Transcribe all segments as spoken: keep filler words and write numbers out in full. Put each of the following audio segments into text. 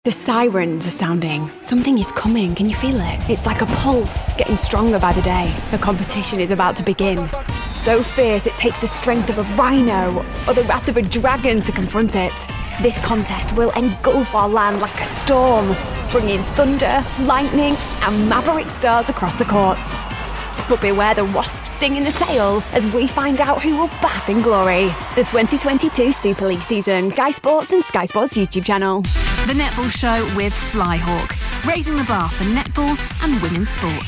The sirens are sounding. Something is coming. Can you feel it? It's like a pulse, getting stronger by the day. The competition is about to begin. So fierce, it takes the strength of a rhino or the wrath of a dragon to confront it. This contest will engulf our land like a storm, bringing thunder, lightning, and maverick stars across the court. But beware the wasp sting in the tail as we find out who will bath in glory. The twenty twenty-two Super League season. Sky Sports and Sky Sports YouTube channel. The Netball Show with Flyhawk, raising the bar for netball and women's sport.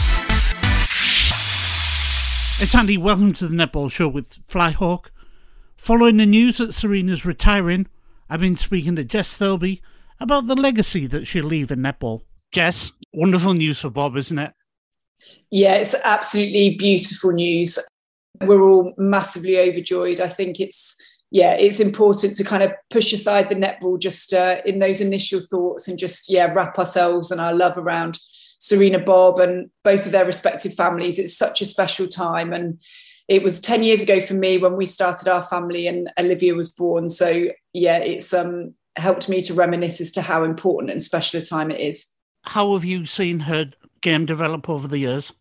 It's Andy, welcome to the Netball Show with Flyhawk. Following the news that Serena's retiring, I've been speaking to Jess Thirlby about the legacy that she'll leave in netball. Jess, wonderful news for Bob, isn't it? Yeah, it's absolutely beautiful news. We're all massively overjoyed. I think it's, yeah, it's important to kind of push aside the netball just uh, in those initial thoughts and just, yeah, wrap ourselves and our love around Serena, Bob and both of their respective families. It's such a special time. And it was ten years ago for me when we started our family and Olivia was born. So, yeah, it's um, helped me to reminisce as to how important and special a time it is. How have you seen her game develop over the years?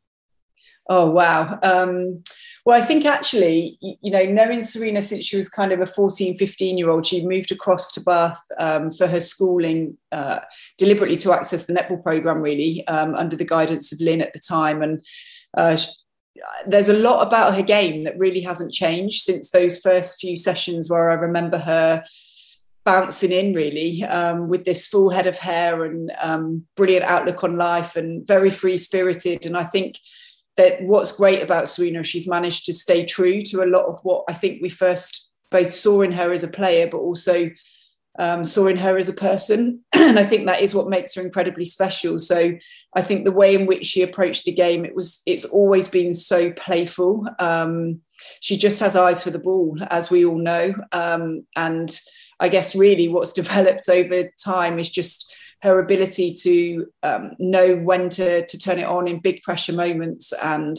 Oh, wow. Um, well, I think actually, you know, knowing Serena since she was kind of a fourteen, fifteen year old, she moved across to Bath um, for her schooling uh, deliberately to access the netball programme, really, um, under the guidance of Lynn at the time. And uh, she, there's a lot about her game that really hasn't changed since those first few sessions where I remember her bouncing in really um, with this full head of hair and um, brilliant outlook on life and very free spirited. And I think that what's great about Serena, she's managed to stay true to a lot of what I think we first both saw in her as a player, but also um, saw in her as a person. And I think that is what makes her incredibly special. So I think the way in which she approached the game, it was, it's always been so playful. Um, she just has eyes for the ball, as we all know. Um, and I guess really what's developed over time is just her ability to um, know when to, to turn it on in big pressure moments. And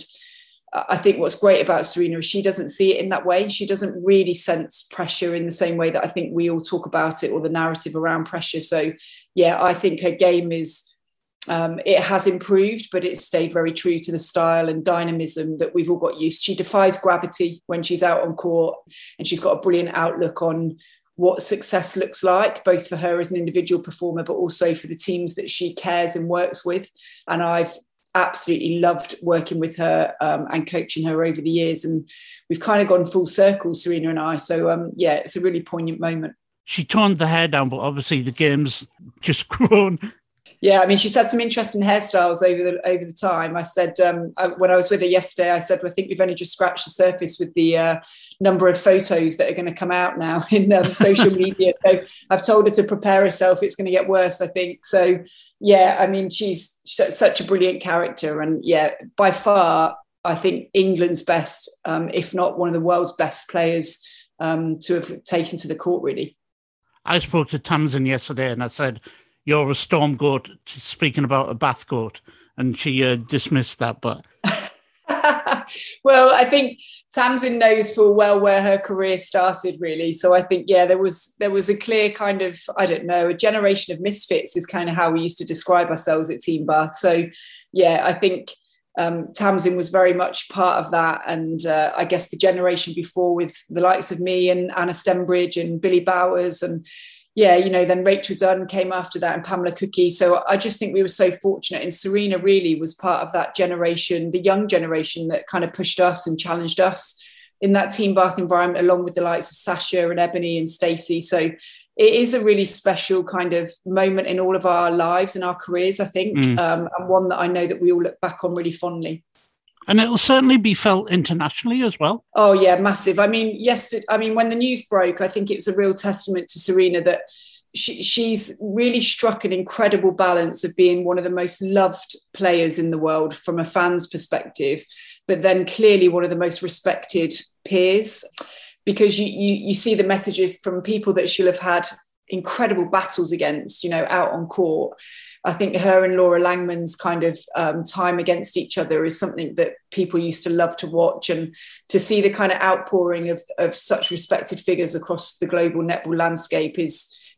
I think what's great about Serena is she doesn't see it in that way. She doesn't really sense pressure in the same way that I think we all talk about it or the narrative around pressure. So, yeah, I think her game is, um, it has improved, but it's stayed very true to the style and dynamism that we've all got used. She defies gravity when she's out on court, and she's got a brilliant outlook on what success looks like, both for her as an individual performer, but also for the teams that she cares and works with. And I've absolutely loved working with her um, and coaching her over the years. And we've kind of gone full circle, Serena and I. So, um, yeah, it's a really poignant moment. She toned the hair down, but obviously the game's just grown. Yeah, I mean, she's had some interesting hairstyles over the over the time. I said, um, I, when I was with her yesterday, I said, well, I think we've only just scratched the surface with the uh, number of photos that are going to come out now in um, social media. So I've told her to prepare herself. It's going to get worse, I think. So, yeah, I mean, she's such a brilliant character. And, yeah, by far, I think England's best, um, if not one of the world's best players um, to have taken to the court, really. I spoke to Tamsin yesterday and I said, you're a storm goat, speaking about a Bath goat, and she uh, dismissed that. But well, I think Tamsin knows full well where her career started, really. So I think, yeah, there was there was a clear kind of, I don't know, a generation of misfits is kind of how we used to describe ourselves at Team Bath. So, yeah, I think um, Tamsin was very much part of that. And uh, I guess the generation before with the likes of me and Anna Stembridge and Billy Bowers and, yeah, you know, then Rachel Dunn came after that and Pamela Cookie. So I just think we were so fortunate. And Serena really was part of that generation, the young generation that kind of pushed us and challenged us in that Team Bath environment, along with the likes of Sasha and Ebony and Stacey. So it is a really special kind of moment in all of our lives and our careers, I think, mm. um, and one that I know that we all look back on really fondly. And it'll certainly be felt internationally as well. Oh, yeah, massive. I mean, yesterday, I mean, when the news broke, I think it was a real testament to Serena that she, she's really struck an incredible balance of being one of the most loved players in the world from a fan's perspective, but then clearly one of the most respected peers, because you, you, you see the messages from people that she'll have had incredible battles against, you know, out on court. I think her and Laura Langman's kind of um, time against each other is something that people used to love to watch, and to see the kind of outpouring of, of such respected figures across the global netball landscape is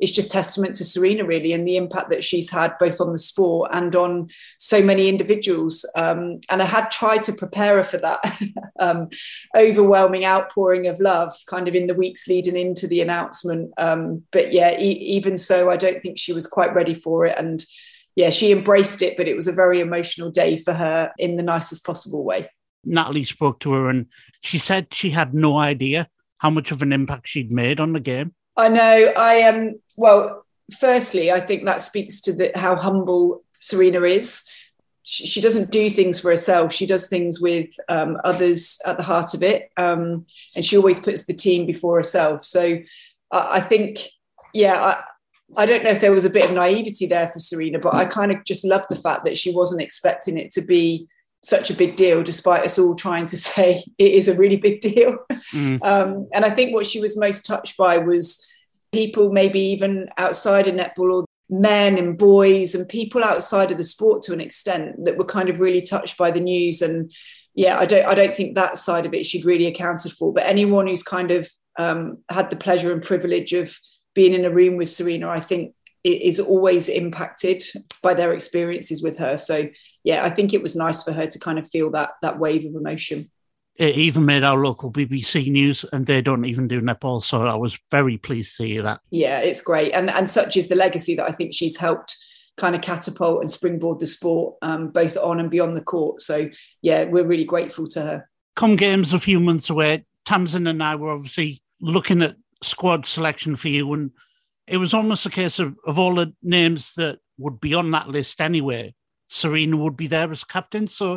is just testament to Serena, really, and the impact that she's had both on the sport and on so many individuals. Um, and I had tried to prepare her for that um, overwhelming outpouring of love kind of in the weeks leading into the announcement. Um, but yeah, e- even so, I don't think she was quite ready for it. And yeah, she embraced it, but it was a very emotional day for her in the nicest possible way. Natalie spoke to her and she said she had no idea how much of an impact she'd made on the game. I know. I am. Um, well, firstly, I think that speaks to the, how humble Serena is. She, she doesn't do things for herself. She does things with um, others at the heart of it. Um, and she always puts the team before herself. So uh, I think, yeah, I, I don't know if there was a bit of naivety there for Serena, but I kind of just love the fact that she wasn't expecting it to be such a big deal, despite us all trying to say it is a really big deal. Mm. Um, and I think what she was most touched by was people maybe even outside of netball, or men and boys and people outside of the sport to an extent, that were kind of really touched by the news. And yeah, I don't I don't think that side of it she'd really accounted for. But anyone who's kind of um, had the pleasure and privilege of being in a room with Serena, I think it is always impacted by their experiences with her. So yeah, I think it was nice for her to kind of feel that that wave of emotion. It even made our local B B C News, and they don't even do netball, so I was very pleased to hear that. Yeah, it's great. And, and such is the legacy that I think she's helped kind of catapult and springboard the sport, um, both on and beyond the court. So yeah, we're really grateful to her. Come games a few months away, Tamsin and I were obviously looking at squad selection for you, and it was almost a case of, of all the names that would be on that list anyway, Serena would be there as captain. So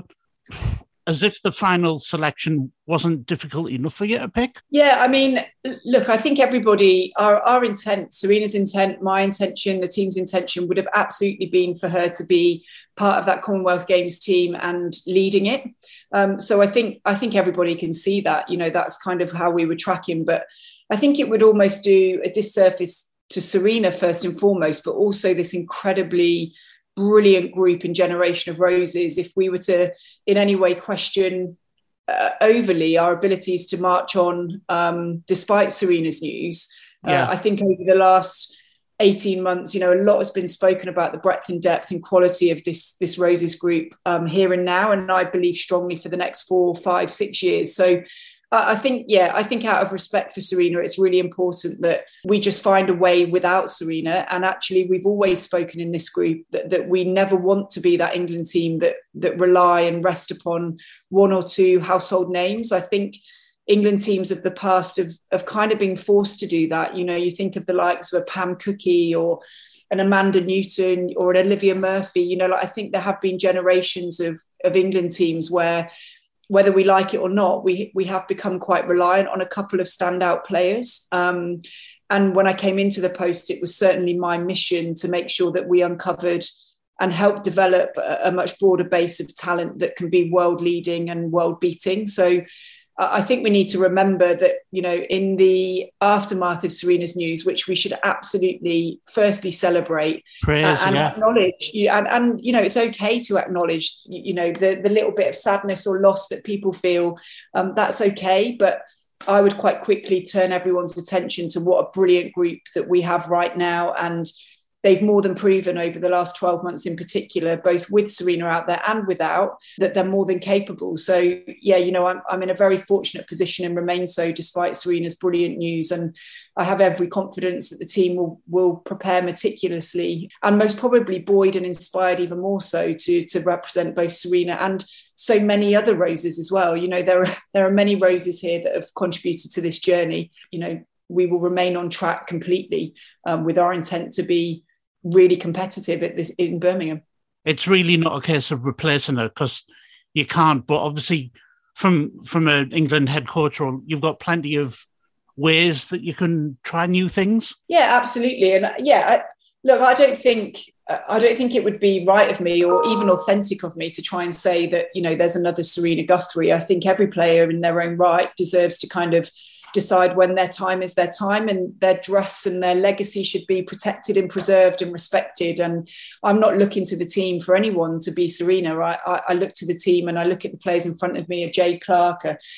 as if the final selection wasn't difficult enough for you to pick. Yeah, I mean, look, I think everybody, our, our intent, Serena's intent, my intention, the team's intention would have absolutely been for her to be part of that Commonwealth Games team and leading it. Um, so I think I think everybody can see that, you know, that's kind of how we were tracking. But I think it would almost do a disservice to Serena first and foremost, but also this incredibly brilliant group and generation of roses if we were to in any way question uh, overly our abilities to march on um, despite Serena's news. Yeah. Uh, I think over the last eighteen months, you know, a lot has been spoken about the breadth and depth and quality of this, this roses group um, here and now. And I believe strongly for the next four, five, six years. So I think, yeah, I think out of respect for Serena, it's really important that we just find a way without Serena. And actually, we've always spoken in this group that, that we never want to be that England team that that rely and rest upon one or two household names. I think England teams of the past have, have kind of been forced to do that. You know, you think of the likes of a Pam Cookie or an Amanda Newton or an Olivia Murphy. You know, like I think there have been generations of, of England teams where, whether we like it or not, we we have become quite reliant on a couple of standout players. Um, and when I came into the post, it was certainly my mission to make sure that we uncovered and helped develop a, a much broader base of talent that can be world leading and world beating. So uh, I think we need to remember that, you know, in the aftermath of Serena's news, which we should absolutely firstly celebrate Praise, uh, and yeah. acknowledge, and, and, you know, it's okay to acknowledge, you know, the, the little bit of sadness or loss that people feel. Um, that's okay. But I would quite quickly turn everyone's attention to what a brilliant group that we have right now. And they've more than proven over the last twelve months in particular, both with Serena out there and without, that they're more than capable. So, yeah, you know, I'm, I'm in a very fortunate position and remain so despite Serena's brilliant news. And I have every confidence that the team will, will prepare meticulously and most probably buoyed and inspired even more so to, to represent both Serena and so many other roses as well. You know, there are, there are many roses here that have contributed to this journey. You know, we will remain on track completely um, with our intent to be really competitive at this in Birmingham. It's really not a case of replacing her because you can't, but obviously from from an England head coach role, you've got plenty of ways that you can try new things. Yeah, absolutely. And yeah, I, look, I don't think I don't think it would be right of me or even authentic of me to try and say that, you know, there's another Serena Guthrie. I think every player in their own right deserves to kind of decide when their time is their time, and their dress and their legacy should be protected and preserved and respected. And I'm not looking to the team for anyone to be Serena. I, I, I look to the team and I look at the players in front of me, a Jay Clark, a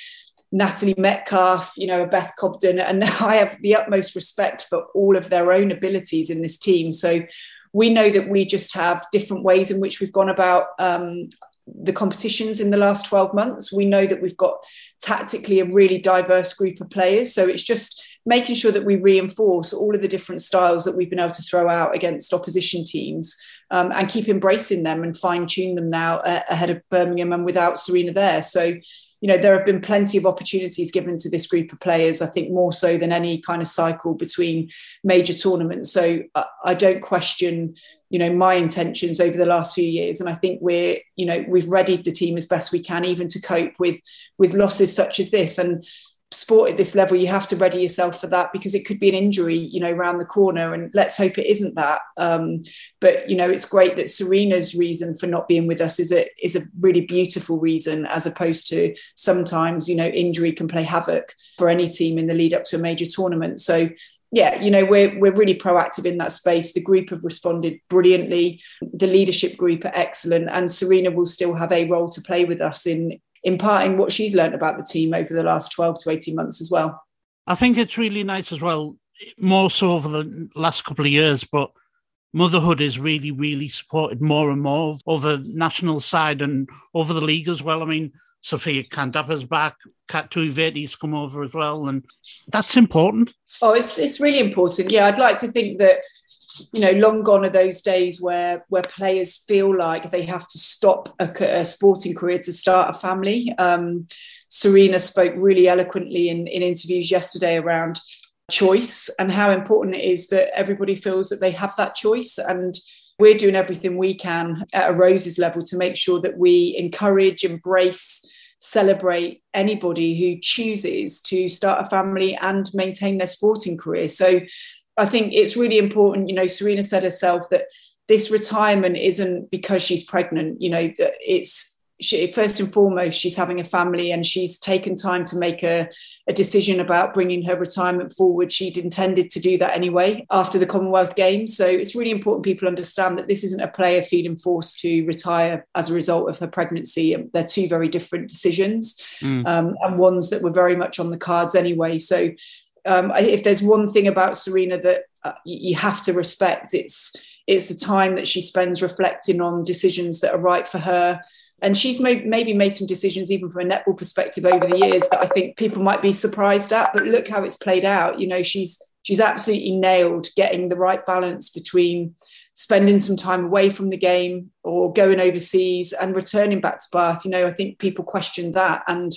Natalie Metcalf, you know, Beth Cobden, and I have the utmost respect for all of their own abilities in this team. So we know that we just have different ways in which we've gone about um, the competitions in the last twelve months. We know that we've got tactically a really diverse group of players. So it's just making sure that we reinforce all of the different styles that we've been able to throw out against opposition teams um, and keep embracing them and fine tune them now uh, ahead of Birmingham and without Sarina there. So, you know, there have been plenty of opportunities given to this group of players, I think more so than any kind of cycle between major tournaments. So I, I don't question, you know, my intentions over the last few years. And I think we're, you know, we've readied the team as best we can, even to cope with, with losses such as this. And sport at this level, you have to ready yourself for that, because it could be an injury, you know, around the corner, and let's hope it isn't that. Um, but, you know, it's great that Sarina's reason for not being with us is a, is a really beautiful reason, as opposed to sometimes, you know, injury can play havoc for any team in the lead up to a major tournament. So, yeah, you know, we're, we're really proactive in that space. The group have responded brilliantly. The leadership group are excellent, and Sarina will still have a role to play with us in imparting what she's learned about the team over the last twelve to eighteen months as well. I think it's really nice as well, more so over the last couple of years, but motherhood is really, really supported more and more over the national side and over the league as well. I mean, Sophia Candapa's back, Kat Tuiveti's come over as well, and that's important. Oh, it's it's really important. Yeah, I'd like to think that, you know, long gone are those days where where players feel like they have to stop a, a sporting career to start a family. Um, Sarina spoke really eloquently in, in interviews yesterday around choice and how important it is that everybody feels that they have that choice. And we're doing everything we can at a Roses level to make sure that we encourage, embrace, celebrate anybody who chooses to start a family and maintain their sporting career. So I think it's really important, you know, Sarina said herself that this retirement isn't because she's pregnant, you know, it's she, first and foremost, she's having a family, and she's taken time to make a, a decision about bringing her retirement forward. She'd intended to do that anyway after the Commonwealth Games. So it's really important people understand that this isn't a player feeling forced to retire as a result of her pregnancy. They're two very different decisions mm. um, and ones that were very much on the cards anyway. So Um, if there's one thing about Sarina that uh, you have to respect, it's it's the time that she spends reflecting on decisions that are right for her. And she's made, maybe made some decisions even from a netball perspective over the years that I think people might be surprised at. But look how it's played out. You know, she's she's absolutely nailed getting the right balance between spending some time away from the game or going overseas and returning back to Bath. You know, I think people questioned that, and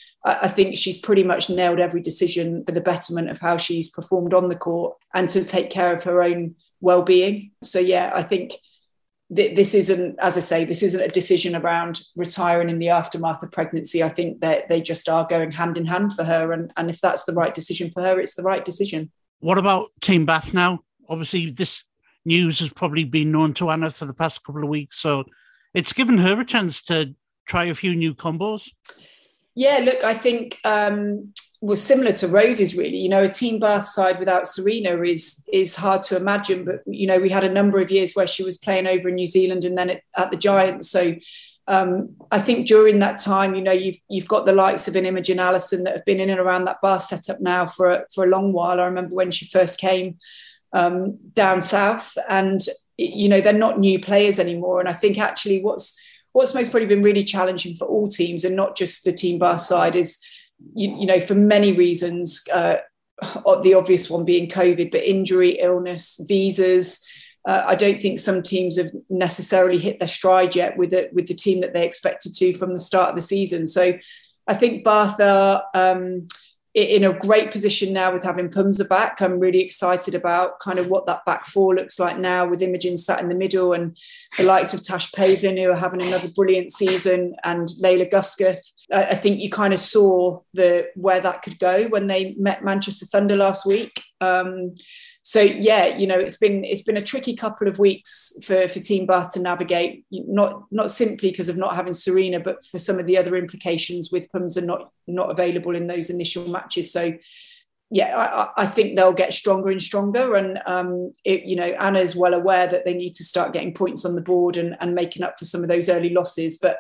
I think she's pretty much nailed every decision for the betterment of how she's performed on the court and to take care of her own well-being. So, yeah, I think th- this isn't, as I say, this isn't a decision around retiring in the aftermath of pregnancy. I think that they just are going hand in hand for her. And, and if that's the right decision for her, it's the right decision. What about Team Bath now? Obviously, this news has probably been known to Anna for the past couple of weeks. So it's given her a chance to try a few new combos. Yeah, look, I think um, was similar to Rose's, really. You know, a Team Bath side without Sarina is is hard to imagine. But, you know, we had a number of years where she was playing over in New Zealand and then at, at the Giants. So um, I think during that time, you know, you've you've got the likes of an Imogen Allison that have been in and around that Bath setup now for, a- for a long while. I remember when she first came um, down south, and, you know, they're not new players anymore. And I think actually what's What's most probably been really challenging for all teams, and not just the Team Bath side, is, you, you know, for many reasons, uh, the obvious one being COVID, but injury, illness, visas. Uh, I don't think some teams have necessarily hit their stride yet with it, with the team that they expected to from the start of the season. So I think Bath are um, in a great position now with having Pumza back. I'm really excited about kind of what that back four looks like now, with Imogen sat in the middle and the likes of Tash Pavlin, who are having another brilliant season, and Layla Gusketh. I think you kind of saw the where that could go when they met Manchester Thunder last week. Um, so yeah, you know, it's been it's been a tricky couple of weeks for, for Team Bath to navigate, not not simply because of not having Sarina, but for some of the other implications with Pumza not not available in those initial matches. So yeah, I, I think they'll get stronger and stronger. And, um, it, you know, Anna's well aware that they need to start getting points on the board and, and making up for some of those early losses. But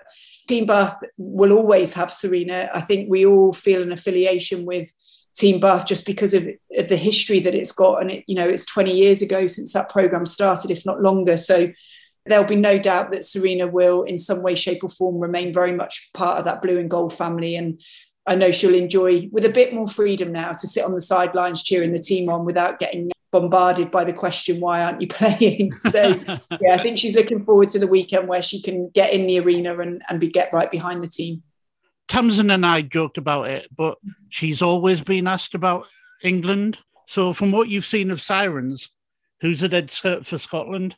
Team Bath will always have Sarina. I think we all feel an affiliation with Team Bath just because of the history that it's got. And, it, you know, it's twenty years ago since that programme started, if not longer. So there'll be no doubt that Sarina will, in some way, shape or form, remain very much part of that blue and gold family. And I know she'll enjoy, with a bit more freedom now, to sit on the sidelines cheering the team on without getting bombarded by the question, why aren't you playing? So, yeah, I think she's looking forward to the weekend where she can get in the arena and, and be get right behind the team. Tamsin and I joked about it, but she's always been asked about England. So from what you've seen of Sirens, who's a dead cert for Scotland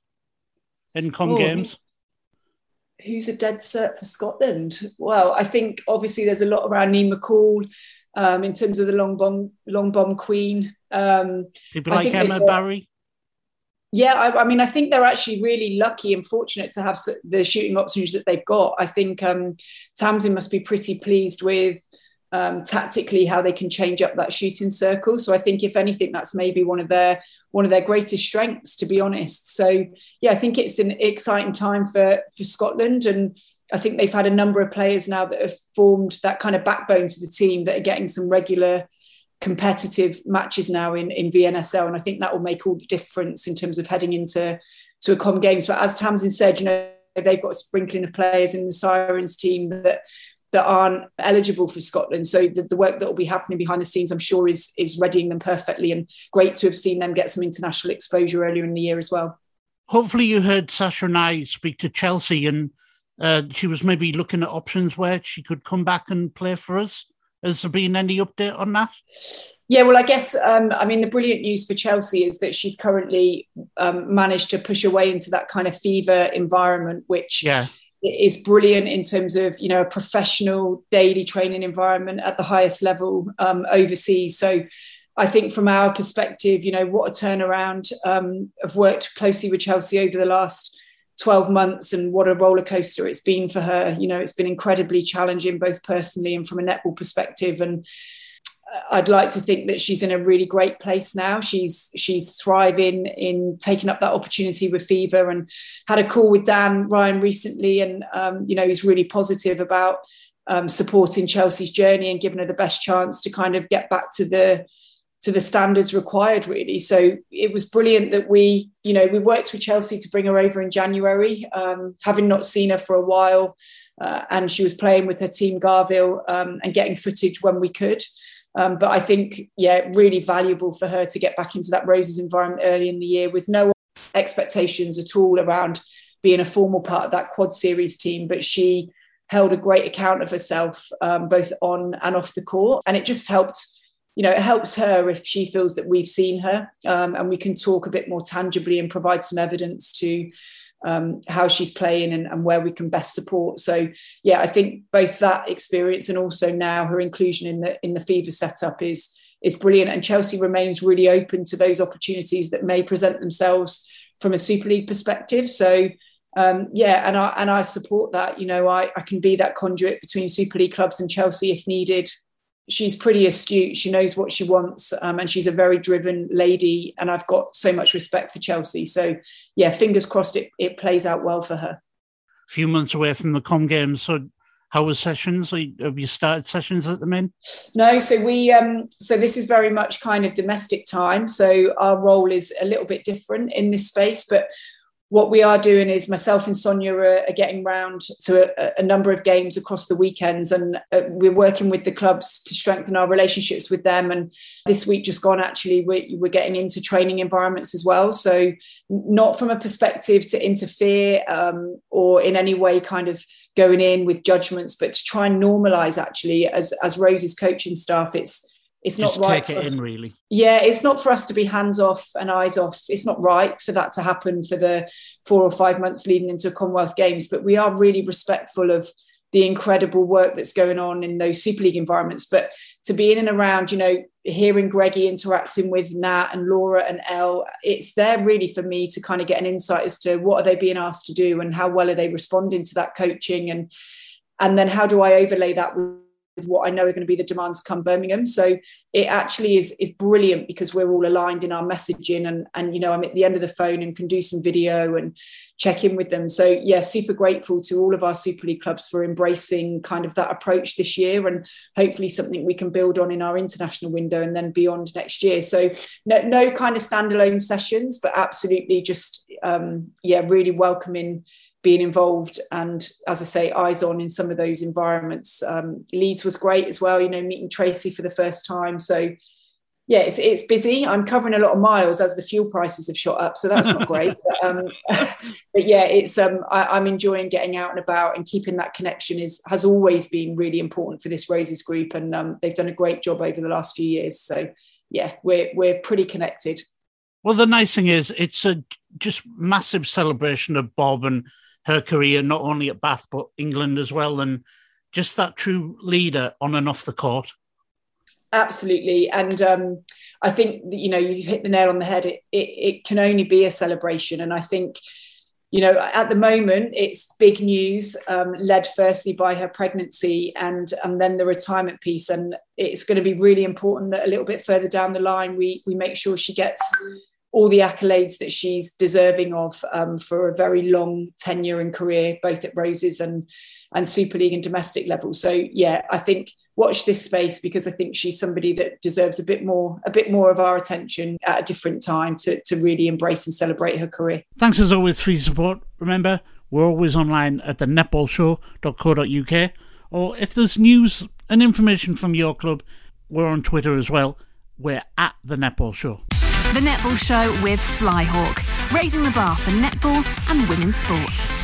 in Com oh, Games? Who's a dead cert for Scotland? Well, I think obviously there's a lot around Niamh McCall um, in terms of the long bomb, long bomb queen. Um, People like Emma Barry? Yeah, I, I mean, I think they're actually really lucky and fortunate to have the shooting options that they've got. I think um, Tamsin must be pretty pleased with um, tactically how they can change up that shooting circle. So I think, if anything, that's maybe one of their one of their greatest strengths, to be honest. So yeah, I think it's an exciting time for for Scotland, and I think they've had a number of players now that have formed that kind of backbone to the team that are getting some regular competitive matches now in, in V N S L, and I think that will make all the difference in terms of heading into to a Com Games. But as Tamsin said, you know, they've got a sprinkling of players in the Sirens team that that aren't eligible for Scotland. So the, the work that will be happening behind the scenes, I'm sure, is is readying them perfectly, and great to have seen them get some international exposure earlier in the year as well. Hopefully you heard Sasha and I speak to Chelsea, and uh, she was maybe looking at options where she could come back and play for us. Has there been any update on that? Yeah, well, I guess, um, I mean, the brilliant news for Chelsea is that she's currently um, managed to push her way into that kind of fever environment, which yeah. is brilliant in terms of, you know, a professional daily training environment at the highest level um, overseas. So I think from our perspective, you know, what a turnaround. Um, I've worked closely with Chelsea over the last twelve months, and what a roller coaster it's been for her. You know, it's been incredibly challenging, both personally and from a netball perspective. And I'd like to think that she's in a really great place now. She's she's thriving in taking up that opportunity with Fever, and had a call with Dan Ryan recently. And, um, you know, he's really positive about um, supporting Chelsea's journey and giving her the best chance to kind of get back to the to the standards required, really. So it was brilliant that we, you know, we worked with Chelsea to bring her over in January, um, having not seen her for a while. Uh, and she was playing with her team Garville um, and getting footage when we could. Um, but I think, yeah, really valuable for her to get back into that Roses environment early in the year with no expectations at all around being a formal part of that quad series team. But she held a great account of herself, um, both on and off the court. And it just helped. You know, it helps her if she feels that we've seen her um, and we can talk a bit more tangibly and provide some evidence to um, how she's playing and, and where we can best support. So, yeah, I think both that experience and also now her inclusion in the in the Fever setup is is brilliant. And Chelsea remains really open to those opportunities that may present themselves from a Super League perspective. So, um, yeah, and I and I support that. You know, I, I can be that conduit between Super League clubs and Chelsea if needed. She's pretty astute. She knows what she wants, um, and she's a very driven lady. And I've got so much respect for Chelsea. So, yeah, fingers crossed it, it plays out well for her. A few months away from the Com Games. So how was sessions? Have you started sessions at the minute? No, so we um, so this is very much kind of domestic time. So our role is a little bit different in this space, but what we are doing is myself and Sonia are, are getting round to a, a number of games across the weekends, and uh, we're working with the clubs to strengthen our relationships with them. And this week just gone, actually, we're, we're getting into training environments as well. So not from a perspective to interfere um, or in any way kind of going in with judgments, but to try and normalise actually as, as Rose's coaching staff. It's It's Just not right. Take it in, really. Yeah, it's not for us to be hands off and eyes off. It's not right for that to happen for the four or five months leading into Commonwealth Games. But we are really respectful of the incredible work that's going on in those Super League environments. But to be in and around, you know, hearing Greggy interacting with Nat and Laura and Elle, it's there really for me to kind of get an insight as to what are they being asked to do and how well are they responding to that coaching, and and then how do I overlay that with what I know are going to be the demands come Birmingham. So it actually is is brilliant because we're all aligned in our messaging, and and you know, I'm at the end of the phone and can do some video and check in with them. So yeah, super grateful to all of our Super League clubs for embracing kind of that approach this year, and hopefully something we can build on in our international window and then beyond next year. So no, no kind of standalone sessions, but absolutely just um, yeah, really welcoming being involved and, as I say, eyes on in some of those environments. Um, Leeds was great as well, you know, meeting Tracy for the first time. So yeah, it's, it's busy. I'm covering a lot of miles as the fuel prices have shot up, so that's not great. But, um, but yeah, it's um, I, I'm enjoying getting out and about, and keeping that connection is has always been really important for this Roses group, and um, they've done a great job over the last few years. So yeah, we're we're pretty connected. Well, the nice thing is it's a just massive celebration of Bob and her career, not only at Bath but England as well, and just that true leader on and off the court. Absolutely. And um, I think, you know, you've hit the nail on the head. It, it, it can only be a celebration. And I think, you know, at the moment, it's big news, um, led firstly by her pregnancy and, and then the retirement piece. And it's going to be really important that a little bit further down the line, we, we make sure she gets all the accolades that she's deserving of um, for a very long tenure and career, both at Roses and, and Super League and domestic level. So, yeah, I think watch this space, because I think she's somebody that deserves a bit more, a bit more of our attention at a different time to, to really embrace and celebrate her career. Thanks as always for your support. Remember, we're always online at the netball show dot co dot uk, or if there's news and information from your club, we're on Twitter as well. We're at the Netball Show. The Netball Show with Flyhawk, raising the bar for netball and women's sport.